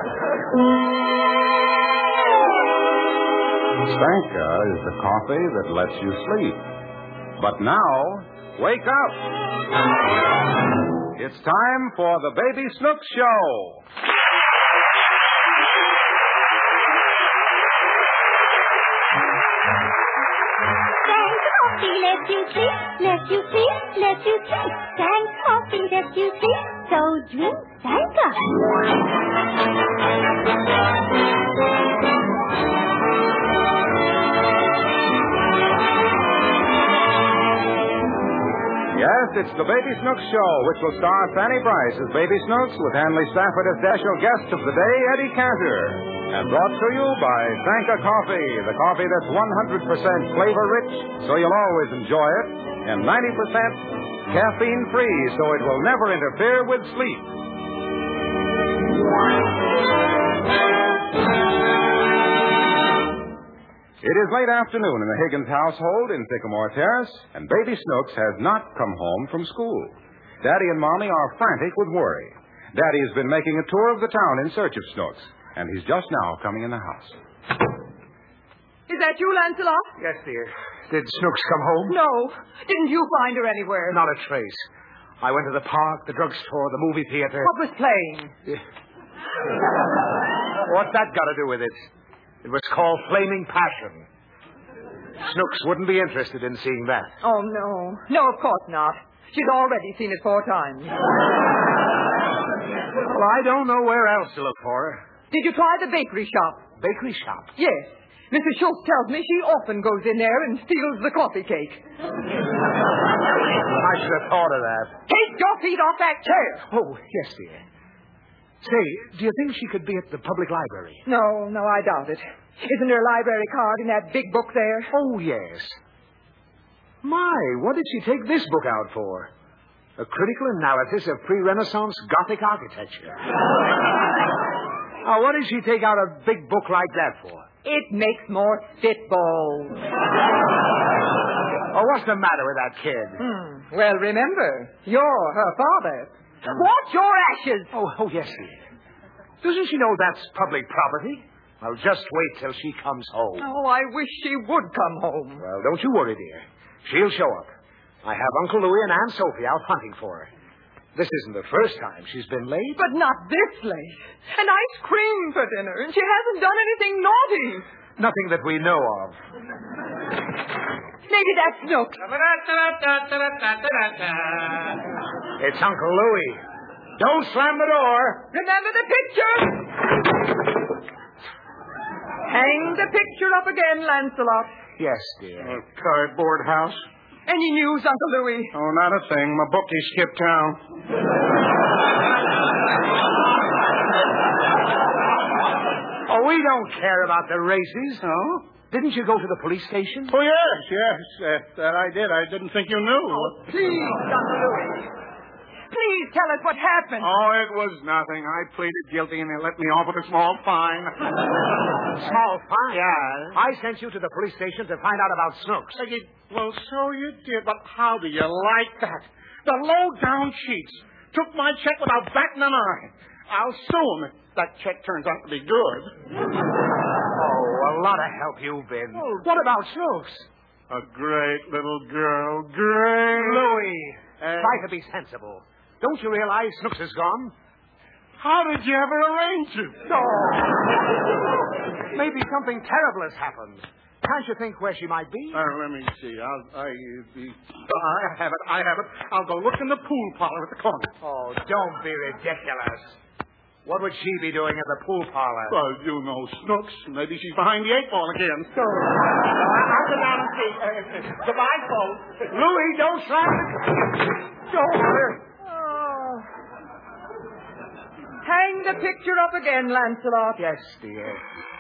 Stanka is the coffee that lets you sleep. But now, wake up. It's time for the Baby Snooks Show. Coffee lets you sleep, lets you sleep, lets you sleep. Thank coffee lets you sleep, so drink Sanka. Yes, it's the Baby Snooks Show, which will star Fanny Bryce as Baby Snooks with Hanley Stafford as special guest of the day, Eddie Cantor. And brought to you by Sanka Coffee, the coffee that's 100% flavor-rich, so you'll always enjoy it, and 90% caffeine-free, so it will never interfere with sleep. It is late afternoon in the Higgins household in Sycamore Terrace, and Baby Snooks has not come home from school. Daddy and Mommy are frantic with worry. Daddy has been making a tour of the town in search of Snooks, and he's just now coming in the house. Is that you, Lancelot? Yes, dear. Did Snooks come home? No. Didn't you find her anywhere? Not a trace. I went to the park, the drugstore, the movie theater. What was playing? What's that got to do with it? It was called Flaming Passion. Snooks wouldn't be interested in seeing that. Oh, no. No, of course not. She's already seen it 4 times. Well, I don't know where else to look for her. Did you try the bakery shop? Bakery shop? Yes. Mrs. Schultz tells me she often goes in there and steals the coffee cake. I should have thought of that. Take your feet off that chair. Oh, yes, dear. Say, do you think she could be at the public library? No, I doubt it. Isn't her library card in that big book there? Oh, yes. My, what did she take this book out for? A critical analysis of pre-Renaissance Gothic architecture. Now, what did she take out a big book like that for? It makes more spitballs. Oh, what's the matter with that kid? Well, remember, you're her father. Watch your ashes. Oh, yes, dear. Doesn't she know that's public property? Well, just wait till she comes home. Oh, I wish she would come home. Well, don't you worry, dear. She'll show up. I have Uncle Louie and Aunt Sophie out hunting for her. This isn't the first time she's been late. But not this late. And ice cream for dinner. And she hasn't done anything naughty. Nothing that we know of. Maybe that's Snooks. It's Uncle Louie. Don't slam the door. Remember the picture? Hang the picture up again, Lancelot. Yes, dear. Cardboard house? Any news, Uncle Louie? Oh, not a thing. My bookie skipped town. Oh, we don't care about the races. Oh? Didn't you go to the police station? Oh, yes. That I did. I didn't think you knew. Oh, please, Uncle Louie. Please tell us what happened. Oh, it was nothing. I pleaded guilty and they let me off with a small fine. Small fine? Yeah. I sent you to the police station to find out about Snooks. Well, so you did, but how do you like that? The low-down cheats took my check without batting an eye. I'll sue them if that check turns out to be good. Oh, a lot of help you've been. Oh. What about Snooks? A great little girl. Great. Louie, try to be sensible. Don't you realize Snooks is gone? How did you ever arrange it? No. Maybe something terrible has happened. Can't you think where she might be? Let me see. I have it. I'll go look in the pool parlor at the corner. Oh, don't be ridiculous. What would she be doing in the pool parlor? Well, you know Snooks. Maybe she's behind the 8 ball again. I'll go down and see. Goodbye, folks. Louie, don't slam it. Don't. Hang the picture up again, Lancelot. Yes, dear.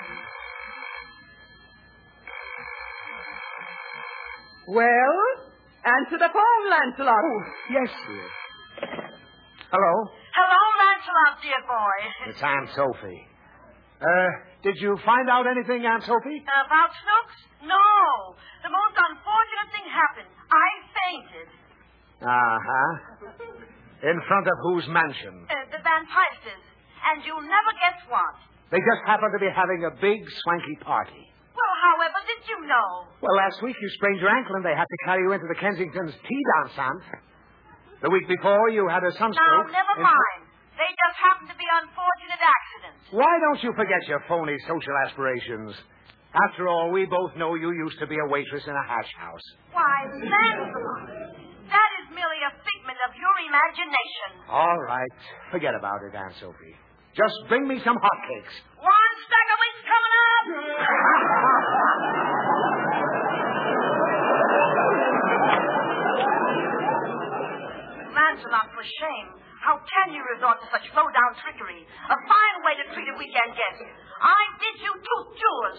Well, answer the phone, Lancelot. Oh, yes, dear. Hello? Hello, Lancelot, dear boy. It's Aunt Sophie. Did you find out anything, Aunt Sophie? About Snooks? No. The most unfortunate thing happened. I fainted. Uh-huh. In front of whose mansion? The Van Pipes'. and you'll never guess what. They just happen to be having a big, swanky party. Well, however did you know? Well, last week you sprained your ankle and they had to carry you into the Kensington's tea dance, Aunt. The week before you had a sunstroke. Now, never mind. They just happen to be unfortunate accidents. Why don't you forget your phony social aspirations? After all, we both know you used to be a waitress in a hash house. Why, Lancelot, that is merely a figment of your imagination. All right. Forget about it, Aunt Sophie. Just bring me some hotcakes. One stack of wings coming up! Lancelot, for shame. How can you resort to such low-down trickery? A fine way to treat a weekend guest. I did you tooth jewels.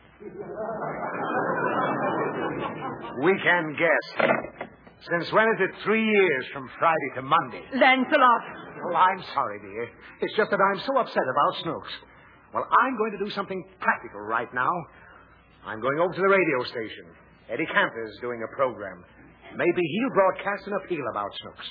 Weekend guest. Since when is it 3 years from Friday to Monday? Lancelot. Oh, I'm sorry, dear. It's just that I'm so upset about Snooks. Well, I'm going to do something practical right now. I'm going over to the radio station. Eddie Cantor's doing a program. Maybe he'll broadcast an appeal about Snooks.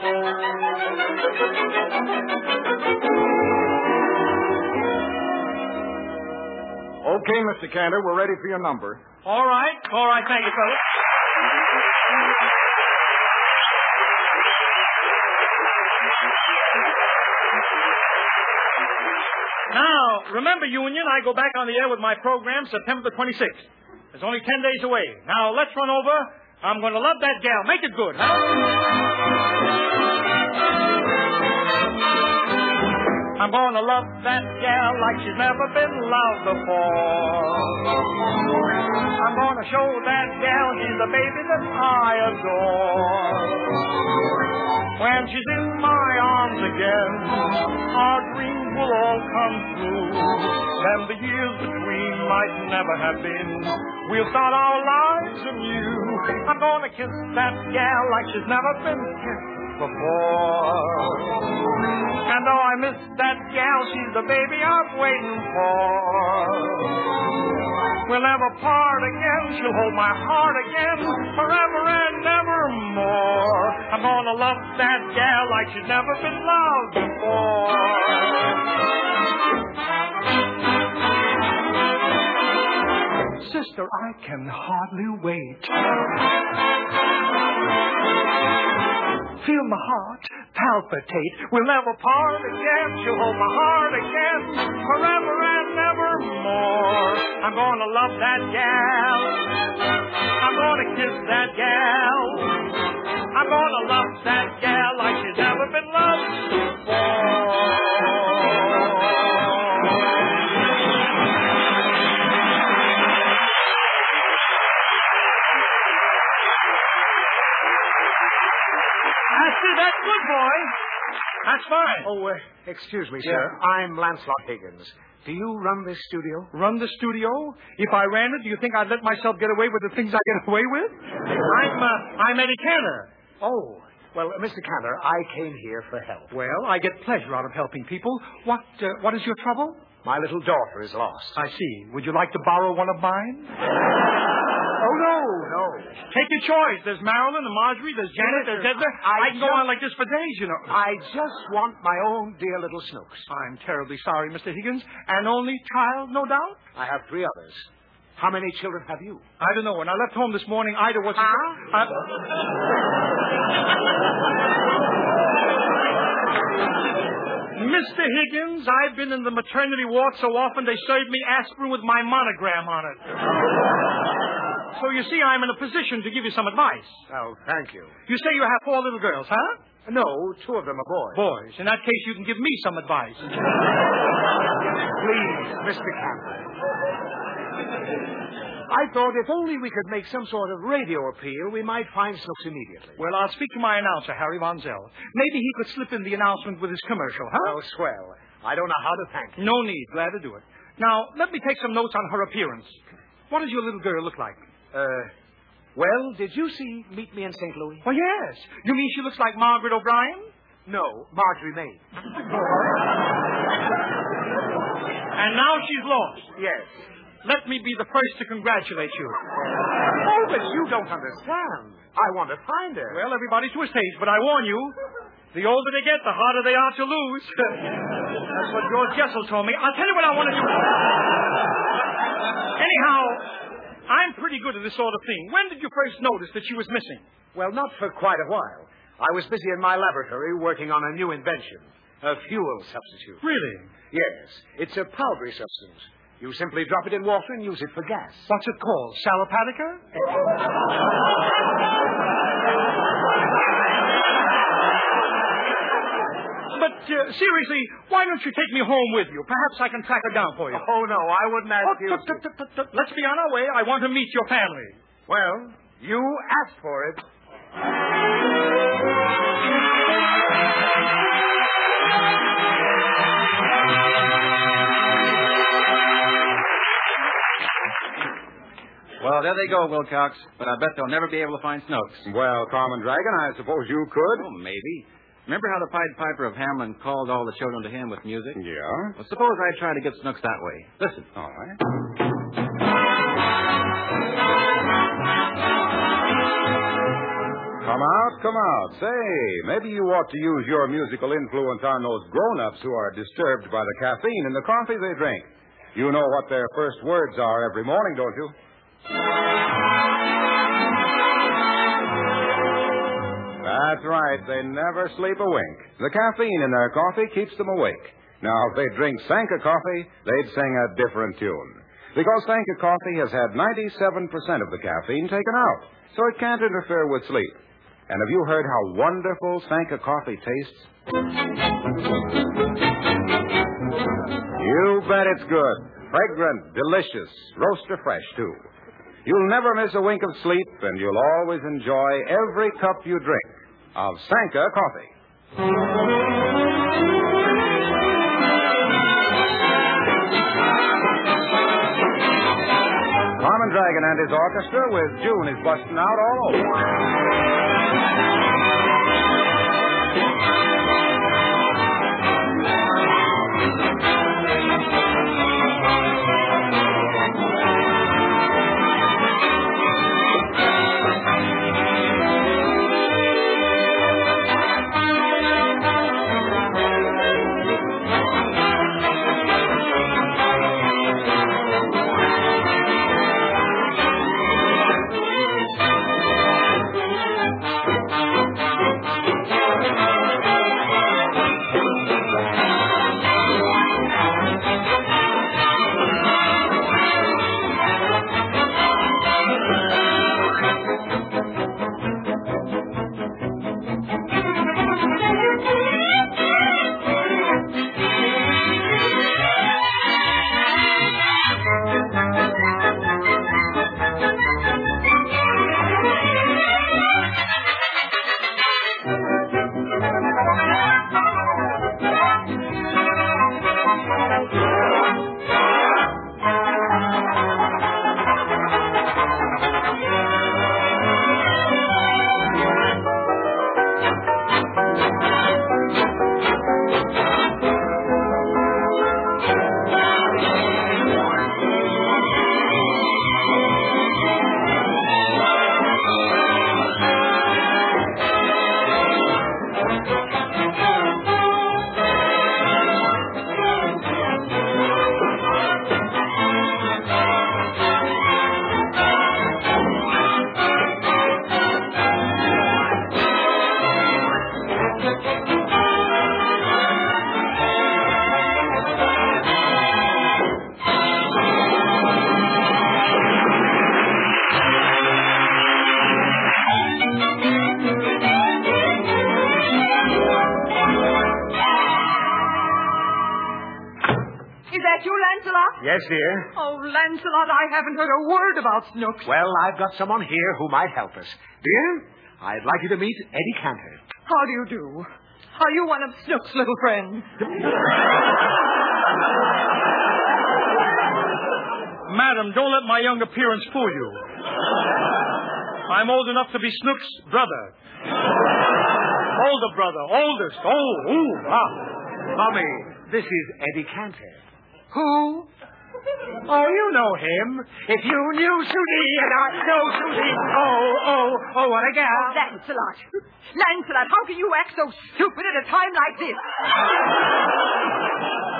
Okay, Mr. Cantor, we're ready for your number. All right. Thank you, fellas. Now, remember, Union, I go back on the air with my program September the 26th. It's only 10 days away. Now, let's run over. I'm going to love that gal. Make it good, huh? I'm going to love that gal like she's never been loved before. I'm going to show that gal she's the baby that I adore. When she's in my arms again, our dreams will all come true. Then the years between might never have been. We'll start our lives anew. I'm going to kiss that gal like she's never been kissed before. And though I miss that gal, she's the baby I'm waiting for. We'll never part again. She'll hold my heart again forever and evermore. I'm gonna love that gal like she's never been loved before. Sister, I can hardly wait. Feel my heart palpitate. We'll never part again. She'll hold my heart again forever and evermore. I'm gonna love that gal. I'm gonna kiss that gal. I'm gonna love that gal like she's never been loved before. That's good, boy. That's fine. Oh, excuse me, sir. I'm Lancelot Higgins. Do you run this studio? Run the studio? If I ran it, do you think I'd let myself get away with the things I get away with? I'm Eddie Cantor. Oh, well, Mr. Cantor, I came here for help. Well, I get pleasure out of helping people. What is your trouble? My little daughter is lost. I see. Would you like to borrow one of mine? Oh, no. Take your choice. There's Marilyn and Marjorie. There's Janet. There's Edna. I can go on like this for days, you know. I just want my own dear little Snooks. I'm terribly sorry, Mr. Higgins. An only child, no doubt? I have 3 others. How many children have you? I don't know. When I left home this morning, Ida wasn't... Mr. Higgins, I've been in the maternity ward so often they served me aspirin with my monogram on it. So you see, I'm in a position to give you some advice. Oh, thank you. You say you have 4 little girls, huh? No, 2 of them are boys. Boys. In that case, you can give me some advice. Please, Mr. Cantor. I thought if only we could make some sort of radio appeal, we might find Snooks immediately. Well, I'll speak to my announcer, Harry Von Zell. Maybe he could slip in the announcement with his commercial, huh? Oh, swell. I don't know how to thank you. No need. Glad to do it. Now, let me take some notes on her appearance. What does your little girl look like? Well, did you see Meet Me in St. Louis? Oh, yes. You mean she looks like Margaret O'Brien? No, Marjorie Maid. And now she's lost. Yes. Let me be the first to congratulate you. Oh, but you don't understand. I want to find her. Well, everybody to his taste, but I warn you, the older they get, the harder they are to lose. That's what George Jessel told me. I'll tell you what I want to do. Anyhow, I'm pretty good at this sort of thing. When did you first notice that she was missing? Well, not for quite a while. I was busy in my laboratory working on a new invention, a fuel substitute. Really? Yes. It's a powdery substance. You simply drop it in water and use it for gas. What's it called? Salopatica? But seriously, why don't you take me home with you? Perhaps I can track her down for you. Oh, no, I wouldn't ask you. Let's be on our way. I want to meet your family. Well, you asked for it. Well, there they go, Wilcox. But I bet they'll never be able to find Snooks. Well, Carmen Dragon, I suppose you could. Oh, maybe. Remember how the Pied Piper of Hamelin called all the children to him with music? Yeah? Well, suppose I try to get Snooks that way. Listen. All right. Come out. Say, maybe you ought to use your musical influence on those grown-ups who are disturbed by the caffeine in the coffee they drink. You know what their first words are every morning, don't you? That's right. They never sleep a wink. The caffeine in their coffee keeps them awake. Now, if they drink Sanka coffee, they'd sing a different tune. Because Sanka coffee has had 97% of the caffeine taken out, so it can't interfere with sleep. And have you heard how wonderful Sanka coffee tastes? You bet it's good. Fragrant, delicious, roaster fresh, too. You'll never miss a wink of sleep, and you'll always enjoy every cup you drink of Sanka coffee. Carmen Dragon and his orchestra with June is busting out all over. Yes, dear? Oh, Lancelot, I haven't heard a word about Snooks. Well, I've got someone here who might help us. Dear, I'd like you to meet Eddie Cantor. How do you do? Are you one of Snooks' little friends? Madam, don't let my young appearance fool you. I'm old enough to be Snooks' brother. Older brother. Oldest. Mommy, this is Eddie Cantor. Who? Oh, you know him. If you knew Susie and I know Susie. Oh, what a gal. Lancelot, how can you act so stupid at a time like this?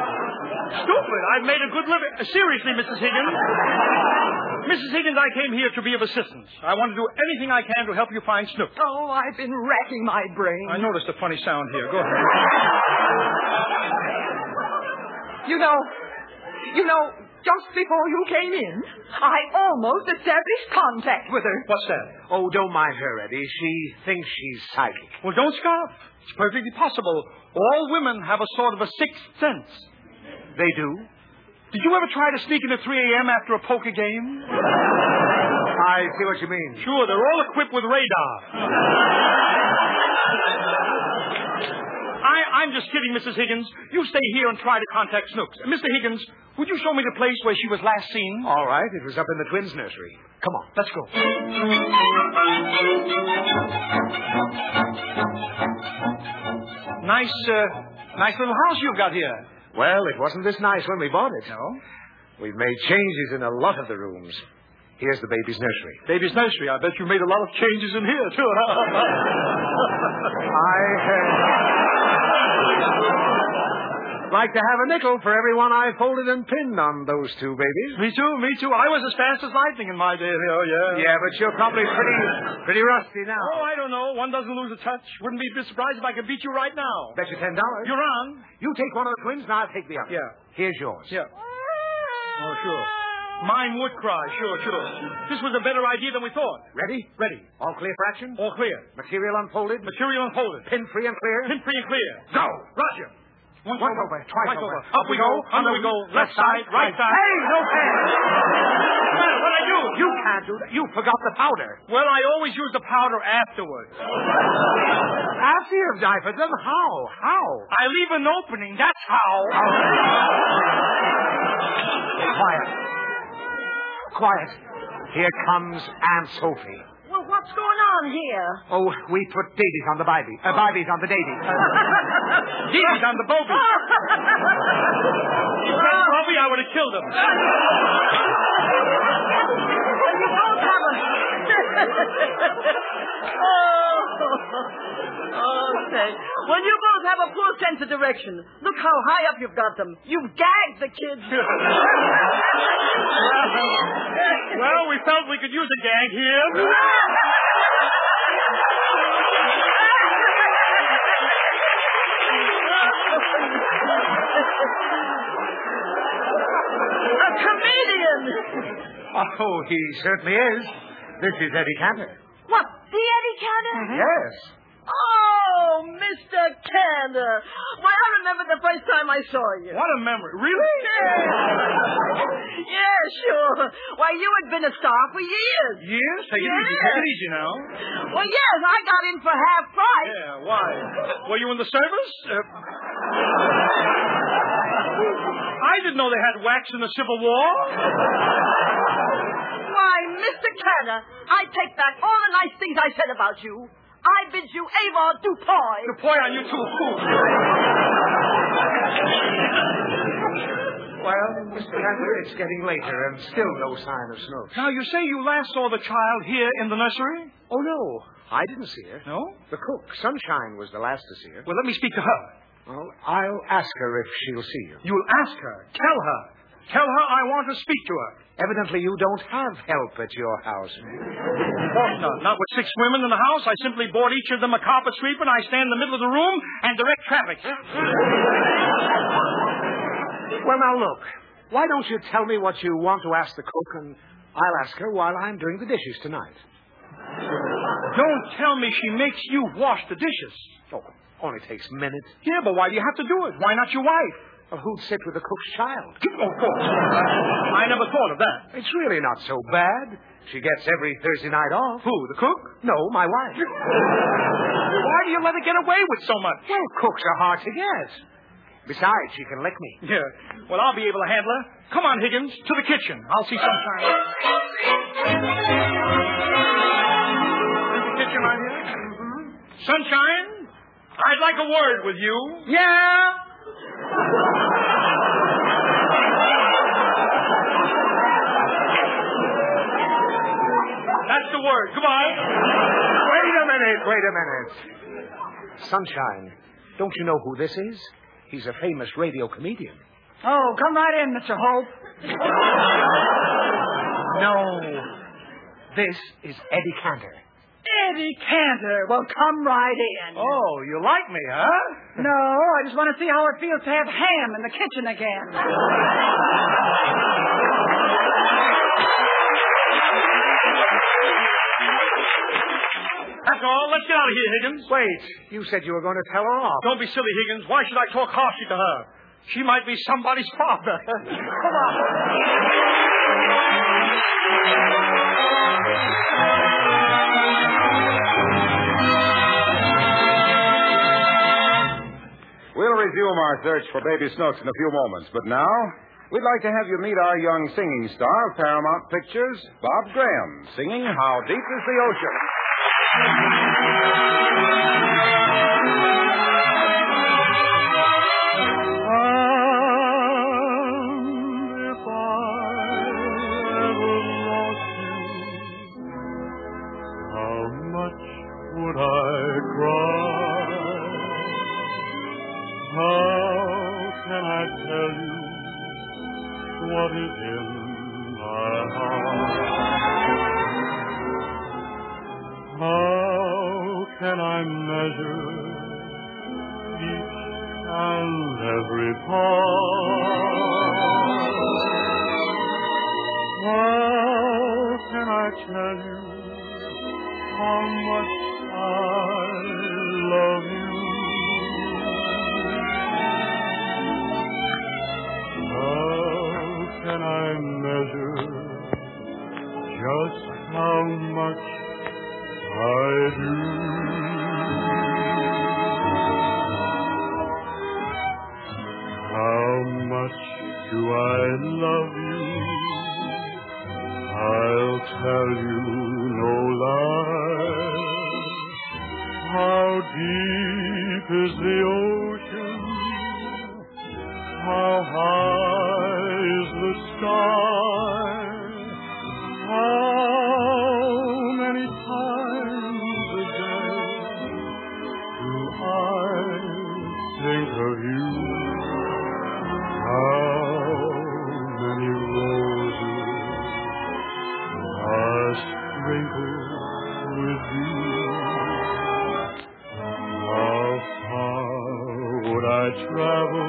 Stupid. I've made a good living. Seriously, Mrs. Higgins. Mrs. Higgins, I came here to be of assistance. I want to do anything I can to help you find Snook. Oh, I've been racking my brain. I noticed a funny sound here. Go ahead. You know, just before you came in, I almost established contact with her. What's that? Oh, don't mind her, Eddie. She thinks she's psychic. Well, don't scoff. It's perfectly possible. All women have a sort of a sixth sense. They do? Did you ever try to sneak in at 3 a.m. after a poker game? I see what you mean. Sure, they're all equipped with radar. I'm just kidding, Mrs. Higgins. You stay here and try to contact Snooks. Mr. Higgins, would you show me the place where she was last seen? All right. It was up in the twins' nursery. Come on. Let's go. Nice little house you've got here. Well, it wasn't this nice when we bought it. No? We've made changes in a lot of the rooms. Here's the baby's nursery. Baby's nursery. I bet you made a lot of changes in here, too. I'd like to have a nickel for everyone I folded and pinned on those two babies. Me too. I was as fast as lightning in my day. Oh, yeah. Yeah, but you're probably pretty rusty now. Oh, I don't know. One doesn't lose a touch. Wouldn't be surprised if I could beat you right now. Bet you $10. You're on. You take one of the twins, and I'll take the other. Yeah. Here's yours. Yeah. Oh, sure. Mine would cry. Sure. This was a better idea than we thought. Ready? Ready. All clear for action? All clear. Material unfolded? Material unfolded. Pin free and clear? Pin free and clear. Go! Roger. Once over. Twice over. Up we go. Under we go. Left side. Right side. Hey, no hands! What'd I do? You can't do that. You forgot the powder. Well, I always use the powder afterwards. After you've diapered them? How? I leave an opening. That's how. Quiet. Here comes Aunt Sophie. Well, what's going on here? Oh, we put babies on the babies. Babies on the daisies. Daisies on the Bobby. If that's Bobby, I would have killed him. You both have a... Okay. Well, you both have a poor sense of direction. Look how high up you've got them. You've gagged the kids. Well, we felt we could use a gag here. A comedian. Oh, he certainly is. This is Eddie Cantor. What, the Eddie Cantor? Yes. Oh, Mr. Cantor. Why, I remember the first time I saw you. What a memory. Really? Yeah, sure. Why, you had been a star for years. Years? Take it easy now. Well, yes, I got in for half price. Yeah, why? Were you in the service? I didn't know they had wax in the Civil War. Why, Mr. Cantor, I take back all the nice things I said about you. I bid you Avon Dupoy. Dupoy on you too, fool. Well, Mr. Cantor, it's getting later and still no sign of Snook. Now, you say you last saw the child here in the nursery? Oh, no. I didn't see her. No? The cook, Sunshine, was the last to see her. Well, let me speak to her. Well, I'll ask her if she'll see you. You'll ask her. Tell her. Tell her I want to speak to her. Evidently, you don't have help at your house. Not with 6 women in the house. I simply bought each of them a carpet sweeper, and I stand in the middle of the room and direct traffic. Well, now, look. Why don't you tell me what you want to ask the cook, and I'll ask her while I'm doing the dishes tonight. Don't tell me she makes you wash the dishes. Oh, only takes minutes. Yeah, but why do you have to do it? Why not your wife? Well, who'd sit with the cook's child? Oh, of course. I never thought of that. It's really not so bad. She gets every Thursday night off. Who, the cook? No, my wife. Why do you let her get away with so much? Well, cooks are hard to get. Besides, she can lick me. Yeah. Well, I'll be able to handle her. Come on, Higgins, to the kitchen. I'll see Sunshine. The kitchen right here? Mm-hmm. Sunshine, I'd like a word with you. Yeah? That's the word. Come on. Wait a minute. Sunshine, don't you know who this is? He's a famous radio comedian. Oh, come right in, Mr. Hope. No. This is Eddie Cantor. Eddie Cantor. Well, come right in. Oh, you like me, huh? No, I just want to see how it feels to have ham in the kitchen again. That's all. Let's get out of here, Higgins. Wait, you said you were going to tell her off. Don't be silly, Higgins. Why should I talk harshly to her? She might be somebody's father. Come on. We'll resume our search for Baby Snooks in a few moments, but now we'd like to have you meet our young singing star of Paramount Pictures, Bob Graham, singing How Deep Is the Ocean. What is in my heart? How can I measure each and every part? How can I tell you how much I love you? Can I measure just how much I do? How much do I love you? I'll tell you no lie. How deep is the ocean? How high is the sky? How many times a day do I think of you? How many roses are sprinkled with you? How far would I travel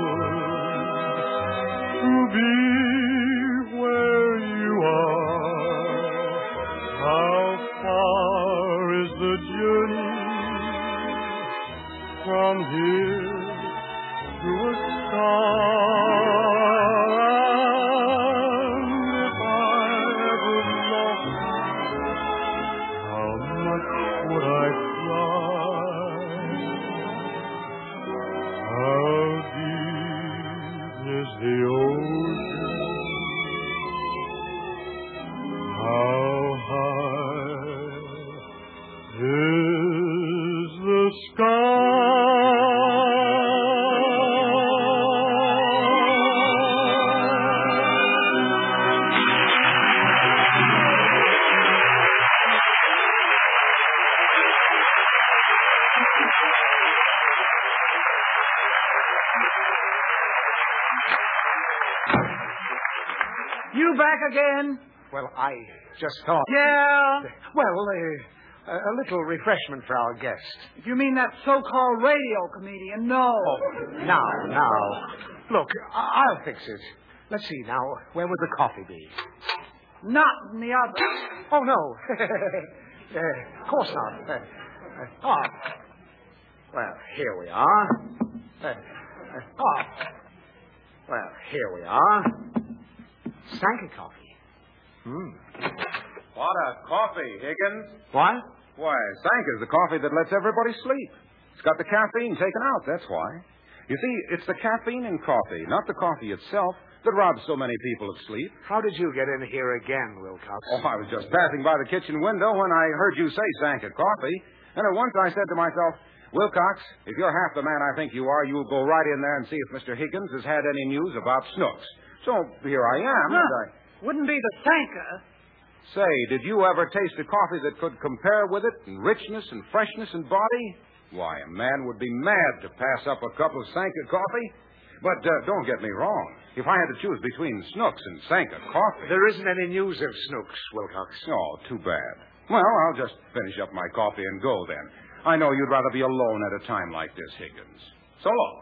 to be where you are? How far is the journey from here to a star? And if I ever lost you, how much would I cry? How deep is the ocean? How high is the You back again? Well, I just thought... Yeah? Well, a little refreshment for our guest. If you mean that so-called radio comedian, no. Oh, now. Look, I'll fix it. Let's see now. Where would the coffee be? Not in the oven. Oh, no. Of course not. Well, here we are. Well, here we are. Sanka coffee. What a coffee, Higgins. What? Why, Sanka's the coffee that lets everybody sleep. It's got the caffeine taken out, that's why. You see, it's the caffeine in coffee, not the coffee itself, that robs so many people of sleep. How did you get in here again, Wilcox? Oh, I was just passing by the kitchen window when I heard you say Sanka coffee. And at once I said to myself, Wilcox, if you're half the man I think you are, you'll go right in there and see if Mr. Higgins has had any news about Snooks. So here I am. Wouldn't be the Sanka. Say, did you ever taste a coffee that could compare with it in richness and freshness and body? Why, a man would be mad to pass up a cup of Sanka coffee. But don't get me wrong. If I had to choose between Snooks and Sanka coffee... There isn't any news of Snooks, Wilcox. Oh, too bad. Well, I'll just finish up my coffee and go then. I know you'd rather be alone at a time like this, Higgins. So long.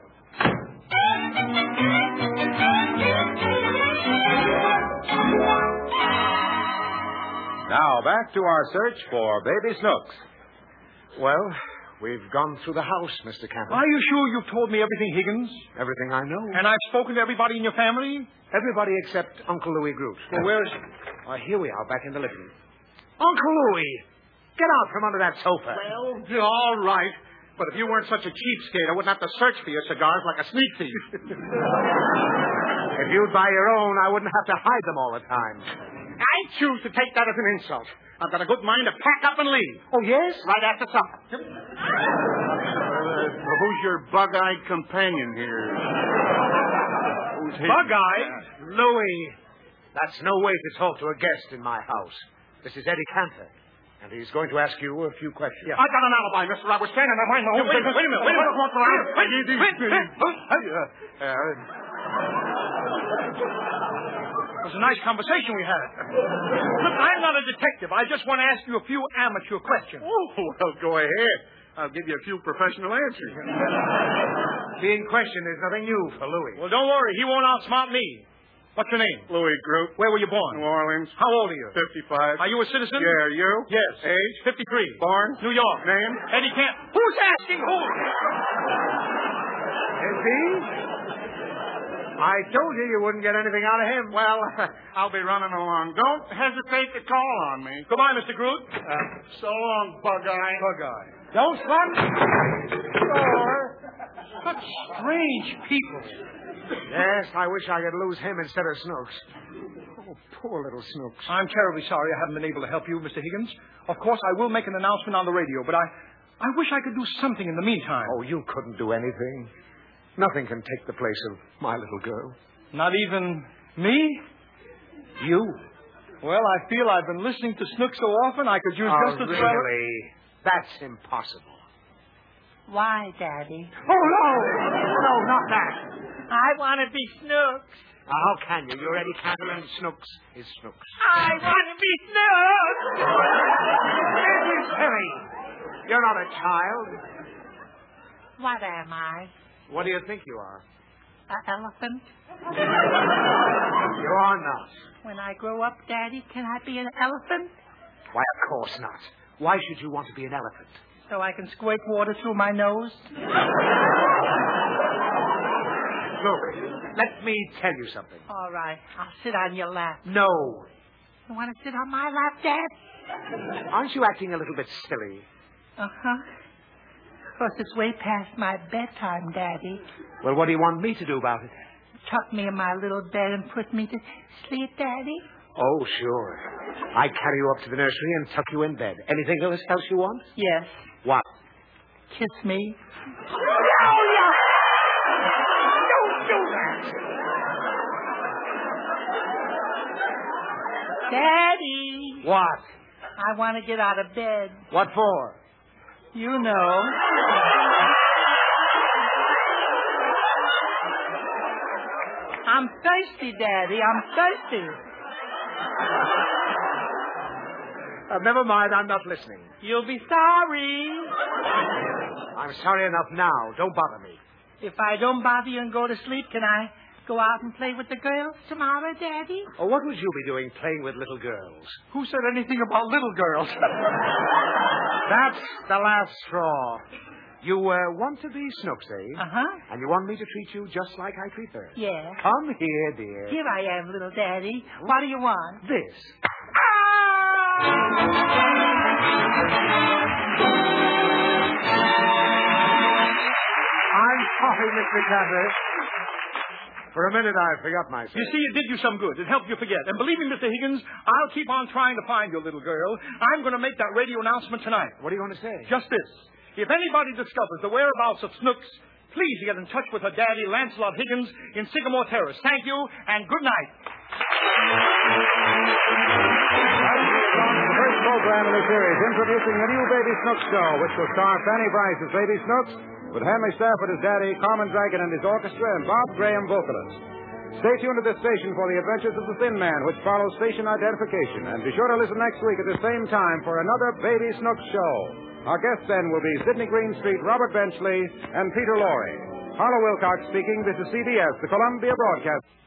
Now, back to our search for Baby Snooks. Well, we've gone through the house, Mr. Campbell. Are you sure you've told me everything, Higgins? Everything I know. And I've spoken to everybody in your family? Everybody except Uncle Louis Groot. Well, where's... Here we are, back in the living room. Uncle Louis! Get out from under that sofa. Well, all right. But if you weren't such a cheapskate, I wouldn't have to search for your cigars like a sneak thief. If you'd buy your own, I wouldn't have to hide them all the time. I choose to take that as an insult. I've got a good mind to pack up and leave. Oh, yes? Right after supper. Who's your bug-eyed companion here? Who's his... Bug-eyed? Louis, that's no way to talk to a guest in my house. This is Eddie Cantor, and he's going to ask you a few questions. Yeah. I got an alibi, mister. I was standing behind the whole business. Wait a minute. It was a nice conversation we had. Look, I'm not a detective. I just want to ask you a few amateur questions. Oh, well, go ahead. I'll give you a few professional answers. Being questioned is nothing new for Louis. Well, don't worry. He won't outsmart me. What's your name? Louis Groot. Where were you born? New Orleans. How old are you? 55. Are you a citizen? Yeah, you? Yes. Age? 53. Born? New York. Name? Eddie Camp. Who's asking who? Is he? I told you wouldn't get anything out of him. Well, I'll be running along. Don't hesitate to call on me. Goodbye, Mr. Groot. So long, Bug-Eye. Bug-Eye. Don't slam the door. Such strange people. Yes, I wish I could lose him instead of Snooks. Oh, poor little Snooks. I'm terribly sorry I haven't been able to help you, Mr. Higgins. Of course, I will make an announcement on the radio, but I wish I could do something in the meantime. Oh, you couldn't do anything. Nothing can take the place of my little girl. Not even me? You? Well, I feel I've been listening to Snooks so often I could use just as well. Really? That's impossible. Why, Daddy? Oh, no! No, not that. I want to be Snooks. How can you? You're Eddie Cantor and Snooks is Snooks. I want to be Snooks! This is silly. You're not a child. What am I? What do you think you are? An elephant? You are not. When I grow up, Daddy, can I be an elephant? Why, of course not. Why should you want to be an elephant? So I can squirt water through my nose? Look, let me tell you something. All right. I'll sit on your lap. No. You want to sit on my lap, Dad? Aren't you acting a little bit silly? Uh-huh. Of course, it's way past my bedtime, Daddy. Well, what do you want me to do about it? Tuck me in my little bed and put me to sleep, Daddy? Oh, sure. I carry you up to the nursery and tuck you in bed. Anything else you want? Yes. What? Kiss me. No! Don't do that! Daddy! What? I want to get out of bed. What for? You know. I'm thirsty, Daddy. I'm thirsty. Never mind. I'm not listening. You'll be sorry. I'm sorry enough now. Don't bother me. If I don't bother you and go to sleep, can I go out and play with the girls tomorrow, Daddy? Oh, what would you be doing playing with little girls? Who said anything about little girls? That's the last straw. You want to be Snooks, eh? Uh-huh. And you want me to treat you just like I treat her? Yeah. Come here, dear. Here I am, little Daddy. What do you want? This. I'm sorry, Mr. Cantor. For a minute, I forgot myself. You see, it did you some good. It helped you forget. And believe me, Mr. Higgins, I'll keep on trying to find your little girl. I'm going to make that radio announcement tonight. What are you going to say? Just this. If anybody discovers the whereabouts of Snooks, please get in touch with her daddy, Lancelot Higgins, in Sycamore Terrace. Thank you, and good night. The first program in the series introducing the new Baby Snooks show, which will star Fanny Bryce as Baby Snooks with Hanley Stafford as Daddy, Carmen Dragon and his orchestra, and Bob Graham, vocalist. Stay tuned to this station for the adventures of the Thin Man, which follows station identification. And be sure to listen next week at the same time for another Baby Snooks show. Our guests then will be Sidney Greenstreet, Robert Benchley, and Peter Lorre. Harlow Wilcox speaking. This is CBS, the Columbia Broadcast.